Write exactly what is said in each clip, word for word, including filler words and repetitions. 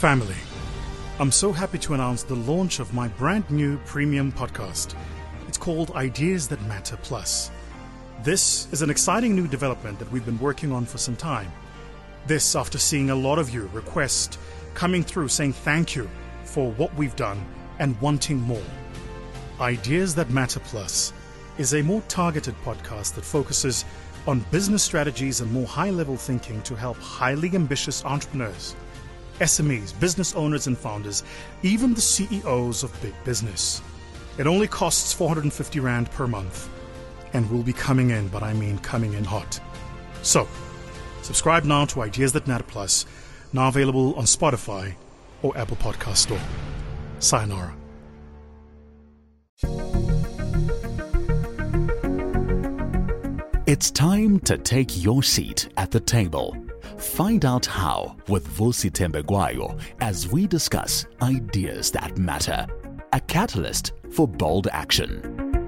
Family, I'm so happy to announce the launch of my brand new premium podcast. It's called Ideas That Matter Plus. This is an exciting new development that we've been working on for some time. This after seeing a lot of you request coming through saying thank you for what we've done and wanting more. Ideas That Matter Plus is a more targeted podcast that focuses on business strategies and more high-level thinking to help highly ambitious entrepreneurs, S M Es, business owners and founders, even the C E Os of big business. It only costs four hundred fifty rand per month and will be coming in, but I mean coming in hot. So, subscribe now to Ideas That Matter Plus, now available on Spotify or Apple Podcast Store. Sayonara. It's time to take your seat at the table. Find out how with Vusi Tembegwayo as we discuss ideas that matter. A catalyst for bold action.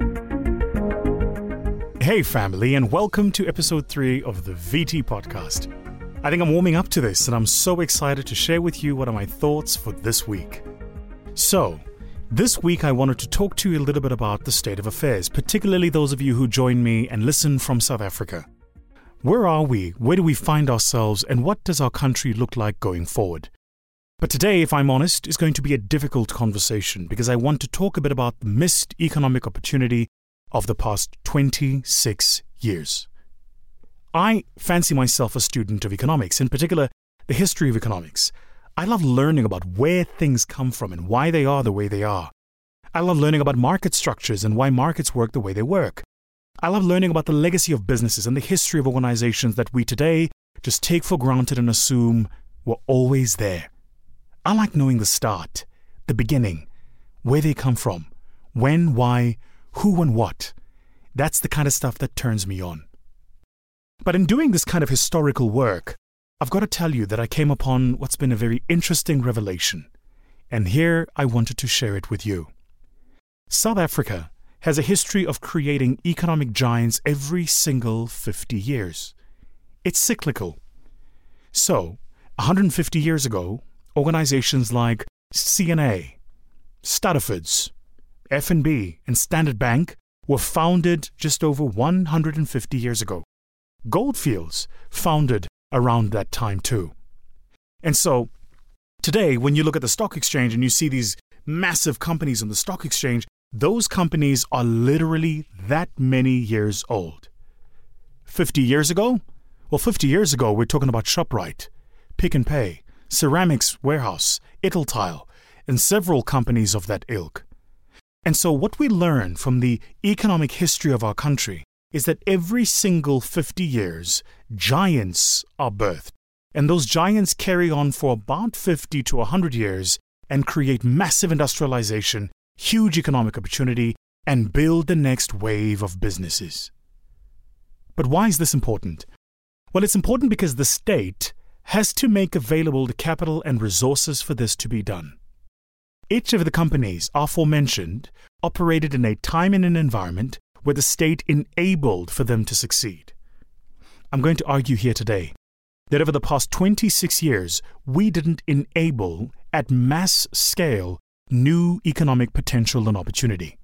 Hey family, and welcome to episode three of the V T podcast. I think I'm warming up to this and I'm so excited to share with you what are my thoughts for this week. So, this week I wanted to talk to you a little bit about the state of affairs, particularly those of you who join me and listen from South Africa. Where are we? Where do we find ourselves? And what does our country look like going forward? But today, if I'm honest, is going to be a difficult conversation because I want to talk a bit about the missed economic opportunity of the past twenty-six years. I fancy myself a student of economics, in particular, the history of economics. I love learning about where things come from and why they are the way they are. I love learning about market structures and why markets work the way they work. I love learning about the legacy of businesses and the history of organizations that we today just take for granted and assume were always there. I like knowing the start, the beginning, where they come from, when, why, who and what. That's the kind of stuff that turns me on. But in doing this kind of historical work, I've got to tell you that I came upon what's been a very interesting revelation. And here I wanted to share it with you. South Africa has a history of creating economic giants every single fifty years. It's cyclical. So, one hundred fifty years ago, organizations like C N A, Stutterfords, F N B, and Standard Bank were founded just over one hundred fifty years ago. Goldfields founded around that time too. And so, today, when you look at the stock exchange and you see these massive companies on the stock exchange, those companies are literally that many years old. fifty years ago? Well, fifty years ago, we're talking about ShopRite, Pick n Pay, Ceramics Warehouse, Italtile, and several companies of that ilk. And so what we learn from the economic history of our country is that every single fifty years, giants are birthed. And those giants carry on for about fifty to one hundred years and create massive industrialization, huge economic opportunity, and build the next wave of businesses. But why is this important? Well, it's important because the state has to make available the capital and resources for this to be done. Each of the companies aforementioned operated in a time and an environment where the state enabled for them to succeed. I'm going to argue here today that over the past twenty-six years, we didn't enable at mass scale new economic potential and opportunity.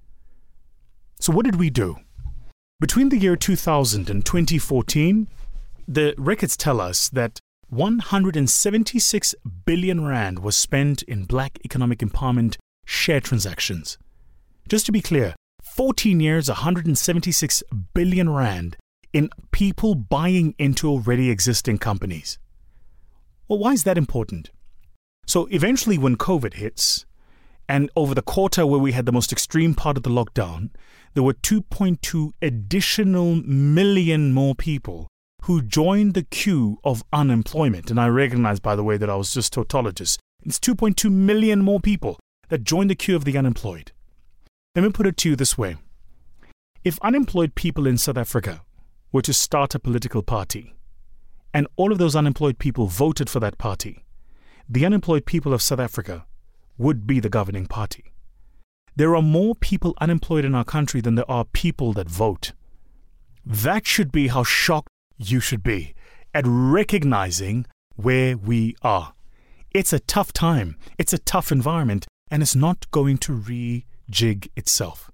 So what did we do? Between the year two thousand and twenty fourteen, the records tell us that one hundred seventy-six billion rand was spent in black economic empowerment share transactions. Just to be clear, fourteen years, one hundred seventy-six billion rand in people buying into already existing companies. Well, why is that important? So eventually when COVID hits, and over the quarter where we had the most extreme part of the lockdown, there were two point two additional million more people who joined the queue of unemployment. And I recognize, by the way, that I was just tautologist. It's two point two million more people that joined the queue of the unemployed. Let me put it to you this way. If unemployed people in South Africa were to start a political party, and all of those unemployed people voted for that party, the unemployed people of South Africa would be the governing party. There are more people unemployed in our country than there are people that vote. That should be how shocked you should be at recognizing where we are. It's a tough time. It's a tough environment, and it's not going to rejig itself.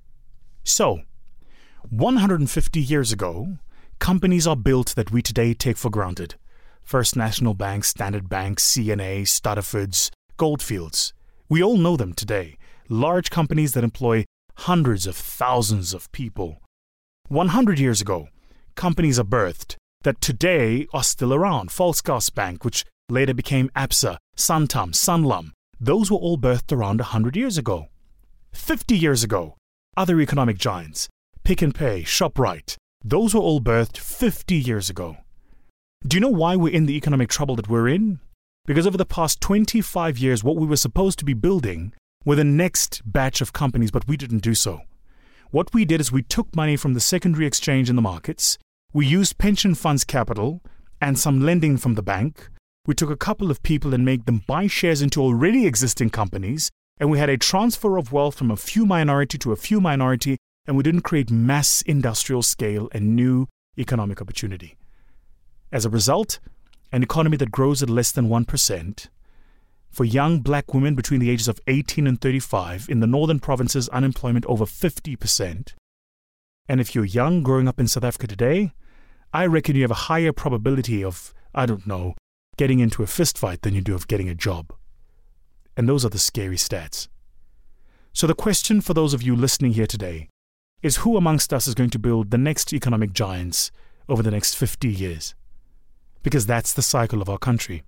So, one hundred fifty years ago, companies are built that we today take for granted. First National Bank, Standard Bank, C N A, Stutterfords, Goldfields. We all know them today. Large companies that employ hundreds of thousands of people. one hundred years ago, companies are birthed that today are still around. Volksgas Bank, which later became Absa, Santam, Sanlam. Those were all birthed around one hundred years ago. fifty years ago, other economic giants, Pick n Pay, ShopRite, those were all birthed fifty years ago. Do you know why we're in the economic trouble that we're in? Because over the past twenty-five years, what we were supposed to be building were the next batch of companies, but we didn't do so. What we did is we took money from the secondary exchange in the markets, we used pension funds capital and some lending from the bank, we took a couple of people and made them buy shares into already existing companies, and we had a transfer of wealth from a few minority to a few minority, and we didn't create mass industrial scale and new economic opportunity. As a result, an economy that grows at less than one percent, for young black women between the ages of eighteen and thirty-five, in the northern provinces, unemployment over fifty percent. And if you're young growing up in South Africa today, I reckon you have a higher probability of, I don't know, getting into a fist fight than you do of getting a job. And those are the scary stats. So the question for those of you listening here today is, who amongst us is going to build the next economic giants over the next fifty years? Because that's the cycle of our country.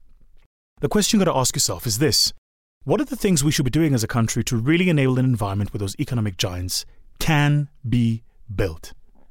The question you've got to ask yourself is this: what are the things we should be doing as a country to really enable an environment where those economic giants can be built?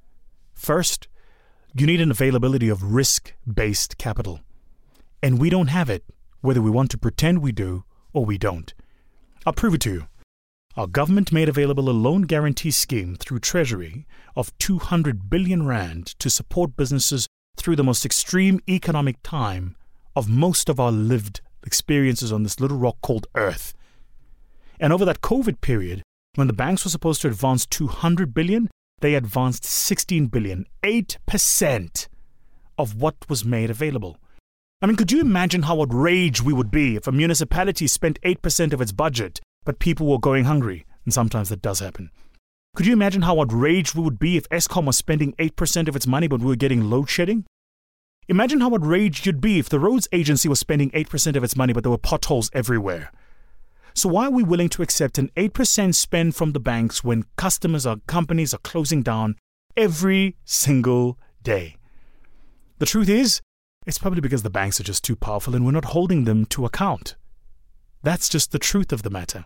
First, you need an availability of risk-based capital. And we don't have it, whether we want to pretend we do or we don't. I'll prove it to you. Our government made available a loan guarantee scheme through Treasury of two hundred billion rand to support businesses through the most extreme economic time of most of our lived experiences on this little rock called Earth. And over that COVID period, when the banks were supposed to advance two hundred billion, they advanced sixteen billion, eight percent of what was made available. I mean, could you imagine how outraged we would be if a municipality spent eight percent of its budget, but people were going hungry? And sometimes that does happen. Could you imagine how outraged we would be if Eskom was spending eight percent of its money, but we were getting load shedding? Imagine how outraged you'd be if the roads agency was spending eight percent of its money, but there were potholes everywhere. So why are we willing to accept an eight percent spend from the banks when customers or companies are closing down every single day? The truth is, it's probably because the banks are just too powerful and we're not holding them to account. That's just the truth of the matter.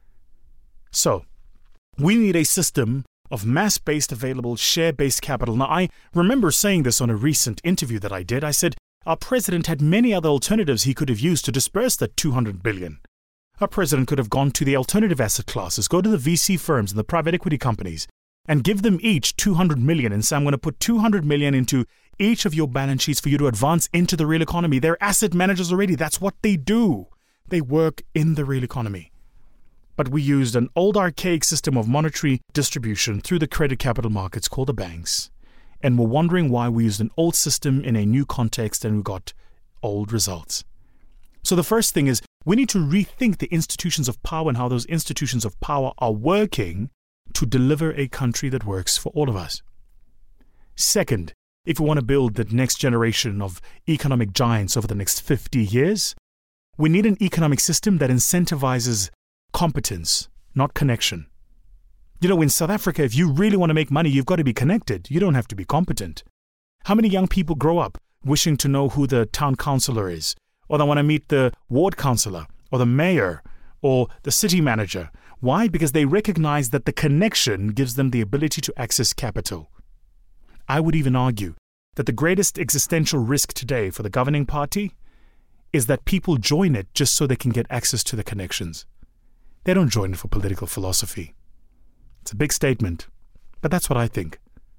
So, we need a system of mass-based available share-based capital. Now, I remember saying this on a recent interview that I did. I said our president had many other alternatives he could have used to disperse that two hundred billion. Our president could have gone to the alternative asset classes, go to the V C firms and the private equity companies, and give them each two hundred million and say, I'm going to put two hundred million into each of your balance sheets for you to advance into the real economy. They're asset managers already. That's what they do. They work in the real economy. But we used an old archaic system of monetary distribution through the credit capital markets called the banks, and we're wondering why we used an old system in a new context and we got old results. So the first thing is we need to rethink the institutions of power and how those institutions of power are working to deliver a country that works for all of us. Second, if we want to build the next generation of economic giants over the next fifty years, we need an economic system that incentivizes competence, not connection. You know, in South Africa, if you really want to make money, you've got to be connected. You don't have to be competent. How many young people grow up wishing to know who the town councillor is, or they want to meet the ward councillor, or the mayor, or the city manager? Why? Because they recognize that the connection gives them the ability to access capital. I would even argue that the greatest existential risk today for the governing party is that people join it just so they can get access to the connections. They don't join it for political philosophy. It's a big statement, but that's what I think.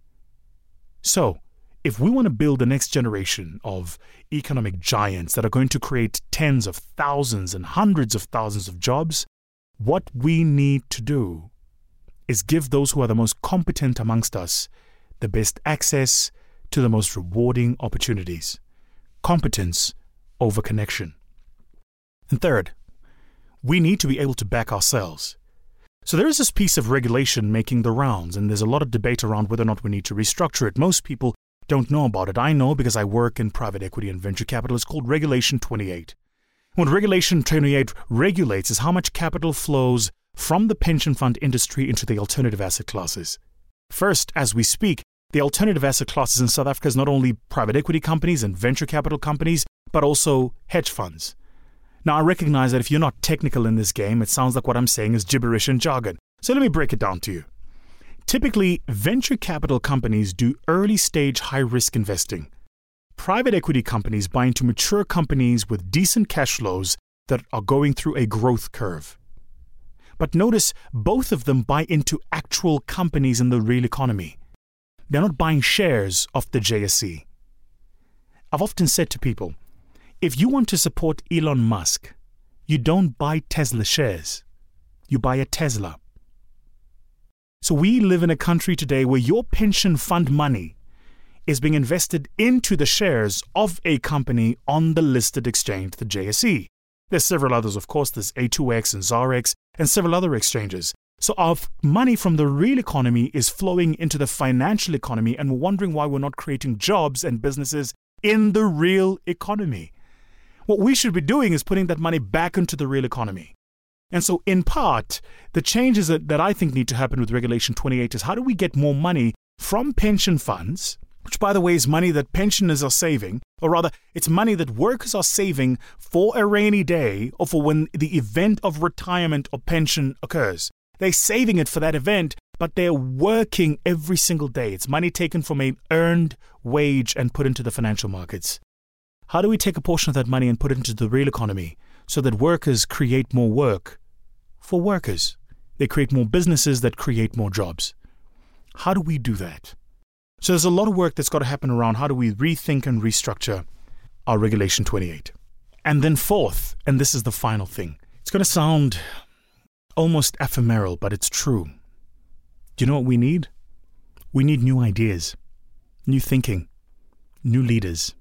So, if we want to build the next generation of economic giants that are going to create tens of thousands and hundreds of thousands of jobs, what we need to do is give those who are the most competent amongst us the best access to the most rewarding opportunities. Competence over connection. And third, we need to be able to back ourselves. So there is this piece of regulation making the rounds, and there's a lot of debate around whether or not we need to restructure it. Most people don't know about it. I know because I work in private equity and venture capital. It's called Regulation twenty-eight. What Regulation twenty-eight regulates is how much capital flows from the pension fund industry into the alternative asset classes. First, as we speak, the alternative asset classes in South Africa is not only private equity companies and venture capital companies, but also hedge funds. Now, I recognize that if you're not technical in this game, it sounds like what I'm saying is gibberish and jargon. So let me break it down to you. Typically, venture capital companies do early-stage high-risk investing. Private equity companies buy into mature companies with decent cash flows that are going through a growth curve. But notice, both of them buy into actual companies in the real economy. They're not buying shares of the J S E. I've often said to people, if you want to support Elon Musk, you don't buy Tesla shares. You buy a Tesla. So we live in a country today where your pension fund money is being invested into the shares of a company on the listed exchange, the J S E. There's several others, of course. There's A two X and Zarex and several other exchanges. So our money from the real economy is flowing into the financial economy, and we're wondering why we're not creating jobs and businesses in the real economy. What we should be doing is putting that money back into the real economy. And so, in part, the changes that, that I think need to happen with Regulation twenty-eight is how do we get more money from pension funds, which, by the way, is money that pensioners are saving, or rather, it's money that workers are saving for a rainy day or for when the event of retirement or pension occurs. They're saving it for that event, but they're working every single day. It's money taken from an earned wage and put into the financial markets. How do we take a portion of that money and put it into the real economy so that workers create more work for workers? They create more businesses that create more jobs. How do we do that? So there's a lot of work that's got to happen around how do we rethink and restructure our Regulation twenty-eight. And then fourth, and this is the final thing, it's going to sound almost ephemeral, but it's true. Do you know what we need? We need new ideas, new thinking, new leaders.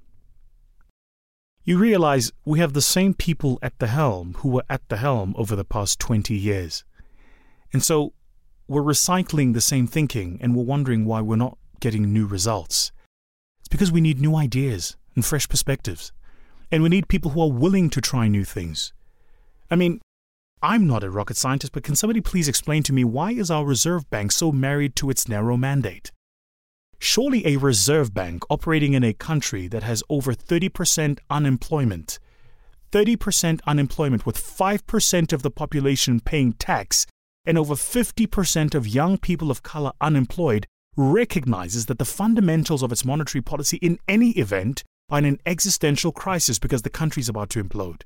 You realize we have the same people at the helm who were at the helm over the past twenty years. And so we're recycling the same thinking and we're wondering why we're not getting new results. It's because we need new ideas and fresh perspectives. And we need people who are willing to try new things. I mean, I'm not a rocket scientist, but can somebody please explain to me why is our Reserve Bank so married to its narrow mandate? Surely a reserve bank operating in a country that has over thirty percent unemployment, thirty percent unemployment with five percent of the population paying tax and over fifty percent of young people of color unemployed, recognizes that the fundamentals of its monetary policy in any event are in an existential crisis because the country is about to implode.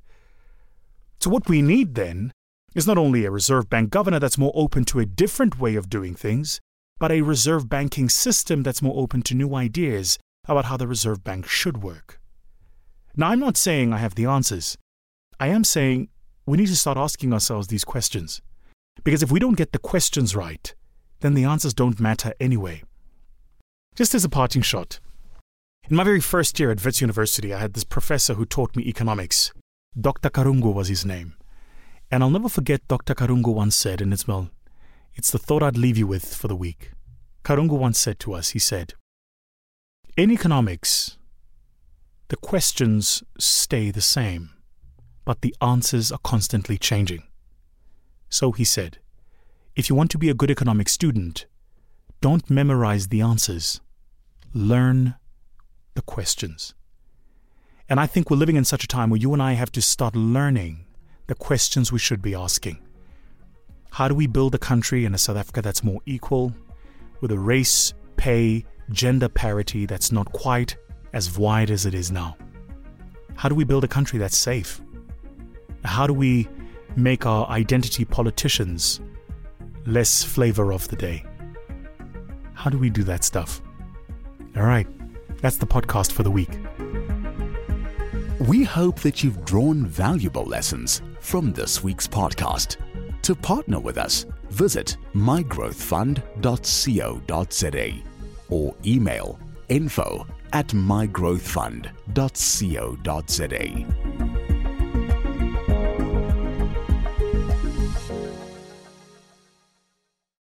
So what we need then is not only a reserve bank governor that's more open to a different way of doing things, but a reserve banking system that's more open to new ideas about how the reserve bank should work. Now, I'm not saying I have the answers. I am saying we need to start asking ourselves these questions. Because if we don't get the questions right, then the answers don't matter anyway. Just as a parting shot, in my very first year at Wits University, I had this professor who taught me economics. Doctor Karungu was his name. And I'll never forget Doctor Karungu once said, and it's, well, it's the thought I'd leave you with for the week. Karungu once said to us, he said, in economics, the questions stay the same, but the answers are constantly changing. So he said, if you want to be a good economic student, don't memorize the answers. Learn the questions. And I think we're living in such a time where you and I have to start learning the questions we should be asking. How do we build a country in a South Africa that's more equal, with a race, pay, gender parity that's not quite as wide as it is now? How do we build a country that's safe? How do we make our identity politicians less flavor of the day? How do we do that stuff? All right, that's the podcast for the week. We hope that you've drawn valuable lessons from this week's podcast. To partner with us, visit my growth fund dot co dot za or email info at my growth fund dot co dot za.